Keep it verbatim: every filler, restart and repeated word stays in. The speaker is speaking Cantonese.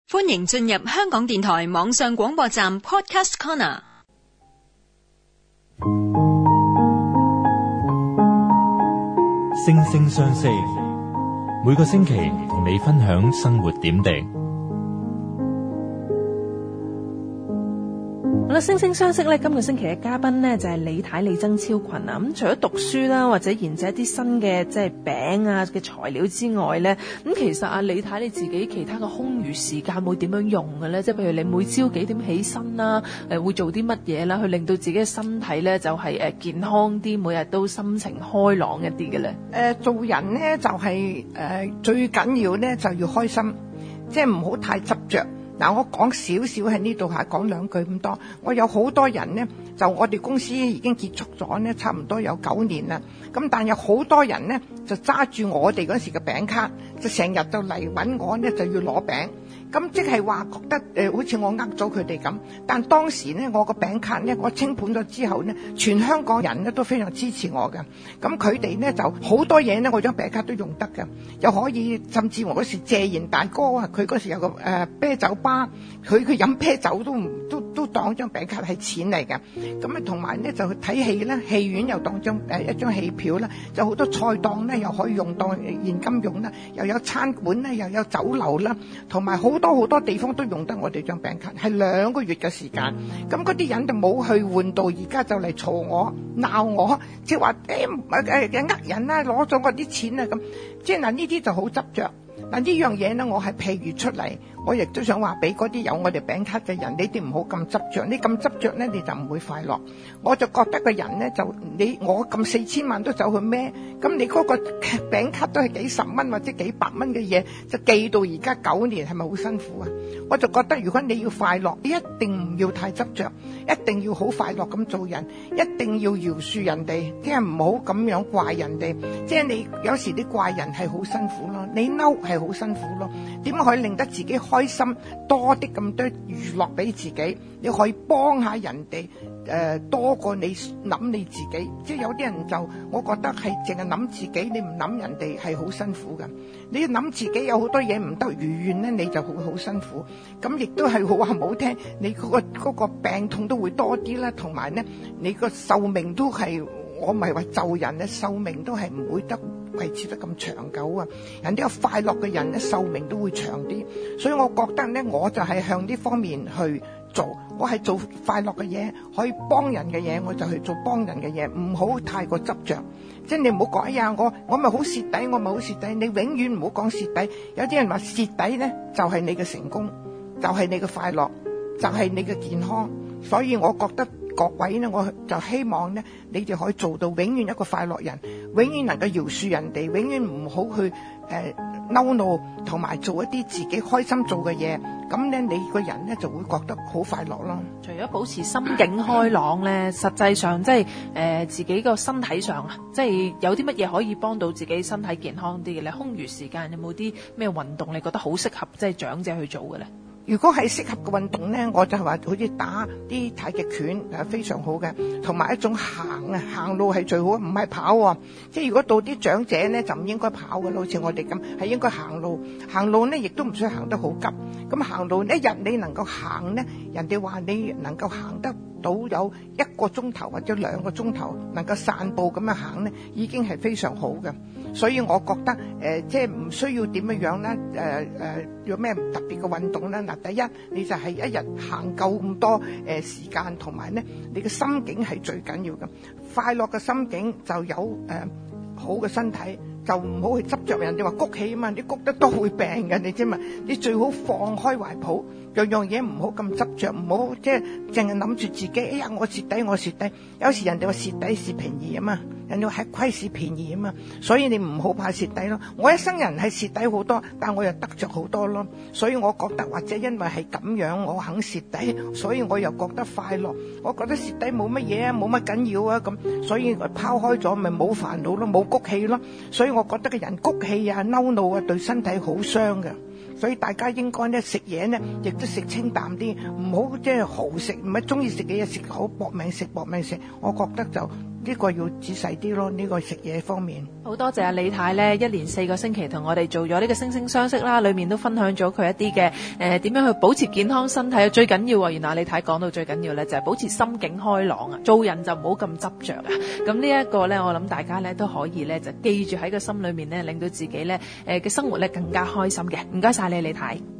歡迎進入香港電台網上廣播站 Podcast Corner。 星聲相識，每個星期同你分享生活點滴。 好啦，星聲相識咧，今個星期嘅嘉賓呢，就係李太李曾超群啊。咁除咗讀書啦，或者研製一啲新嘅即係餅啊嘅材料之外咧，咁其實啊李太你自己其他嘅空餘時間會點樣用嘅咧？即係譬如你每朝幾點起身啦，誒會做啲乜嘢啦，去令到自己嘅身體咧就係誒健康啲，每日都心情開朗一啲嘅咧。 誒、呃、做人咧就係、是、誒、呃、最緊要咧就要開心，即係唔好太執着。嗱，我講少少喺呢度嚇，講兩句咁多。我有好多人呢，就我哋公司已經結束咗呢，差唔多有九年啦。咁但有好多人呢，就揸住我哋嗰時嘅餅卡，就成日就嚟揾我呢，就要攞餅。咁即係話覺得誒、呃，好似我呃咗佢哋咁。但當時呢，我個餅卡呢，我清盤咗之後呢，全香港人呢都非常支持我嘅。咁佢哋呢就好多嘢呢，我張餅卡都用得嘅，又可以甚至我嗰時謝賢大哥啊，佢嗰時有個誒、呃、啤酒吧，佢佢飲啤酒都唔都都當張餅卡係錢嚟嘅。咁啊同埋呢就去睇戲啦，戲院又當張誒、呃、一張戲票啦，就好多菜檔呢又可以用當現金用啦，又有餐館呢又有酒樓啦，同埋好多好多地方都用得我哋張餅卡，係兩個月嘅時間。咁嗰啲人就冇去換到，而家就嚟嘈我鬧我，即係話誒誒呃人啦，攞咗我啲錢啊咁。即係嗱呢啲就好執着。嗱呢樣嘢呢，我係譬如出嚟，我亦都想話俾嗰啲有我哋餅卡嘅人，你哋唔好咁執着。你咁執着呢，你就唔會快樂。我就覺得個人呢，就你我咁四千萬都走去孭，咁你嗰個餅卡都係幾十蚊或者幾百蚊嘅嘢，就記到而家九年，係咪好辛苦啊？我就覺得如果你要快樂，你一定唔要太執着，一定要好快樂咁做人，一定要饒恕人哋，即係唔好咁樣怪人哋。即係你有時啲怪人係好辛苦咯，你嬲係好辛苦咯。點可以令得自己開心多啲咁多娛樂俾自己？你可以幫下人哋，誒、呃、多過你諗你自己。即係有啲人就我覺得係淨係諗自己，你唔諗人哋係好辛苦㗎。你諗自己有好多嘢唔得如願咧，你就會好辛苦。咁亦都係好話唔好聽，你嗰、嗰個嗰、嗰個病痛都會多啲啦，同埋咧你個壽命都係，我唔係話咒人咧，壽命都係唔會得維持得咁長久啊！人哋有快樂嘅人咧，壽命都會長啲。所以我覺得咧，我就係向呢方面去做。我係做快樂嘅嘢，可以幫人嘅嘢，我就去做幫人嘅嘢，唔好太過執着。即係你唔好講呀，我我咪好蝕底，我咪好蝕底。你永遠唔好講蝕底。有啲人話蝕底咧，就係你嘅成功，就係你嘅快樂，就係你嘅健康。所以我覺得各位呢，我就希望呢，你哋可以做到永遠一個快樂人，永遠能夠饒恕人哋，永遠唔好去誒嬲怒，同埋做一啲自己開心做嘅嘢。咁咧，你個人咧就會覺得好快樂咯。 除咗保持心境開朗咧，實際上即係誒自己個身體上啊，即係有啲乜嘢可以幫到自己身體健康啲嘅咧？空餘時間有冇啲咩運動你覺得好適合即係長者去做嘅咧？ 如果係適合嘅運動咧，我就係話好似打啲太極拳係非常好嘅，同埋一種行啊，行路係最好，唔係跑喎。即係如果到啲長者咧，就唔應該跑嘅，好似我哋咁，係應該行路。行路咧，亦都唔需要行得好急。咁行路一日你能夠行咧，人哋話你能夠行得到有一個鐘頭或者兩個鐘頭，能夠散步咁樣行咧，已經係非常好嘅。所以我覺得誒、呃，即係唔需要點樣樣咧，誒、呃、誒、呃，有咩特別嘅運動咧？嗱，第一你就係一日行夠咁多誒、呃、時間，同埋咧你嘅心境係最緊要嘅。快樂嘅心境就有誒、呃、好嘅身體，就唔好去執着人哋話谷氣啊嘛，你谷得多會病嘅，你知嘛？你最好放開懷抱，樣樣嘢唔好咁執着，唔好即係淨係諗住自己。哎呀，我蝕底，我蝕底。有時人哋話蝕底是便宜啊嘛，人哋話係虧是便宜啊嘛，所以你唔好怕蝕底咯。我一生人係蝕底好多，但我又得着好多咯。所以我覺得或者因為係咁樣，我肯蝕底，所以我又覺得快樂。我覺得蝕底冇乜嘢啊，冇乜緊要啊咁，所以我拋開咗咪冇煩惱咯，冇谷氣咯。所以我覺得個人谷氣啊、嬲怒啊，對身體好傷嘅。所以大家應該咧食嘢咧，亦都食清淡啲，唔好即係豪食，唔係中意食嘅嘢食好搏命食搏命食，我覺得就呢個要仔細啲咯，呢個食嘢方面。 好多謝阿李太呢，一連四個星期同我哋做咗呢個星聲相識啦，裏面都分享咗佢一啲嘅誒點樣去保持健康身體啊，最緊要啊，原來李太講到最緊要呢，就係保持心境開朗啊，做人就唔好咁執着啊。咁呢一個呢，我諗大家呢都可以呢，就記住喺個心裏面呢，令到自己呢誒嘅生活呢更加開心嘅。唔該晒你，李太。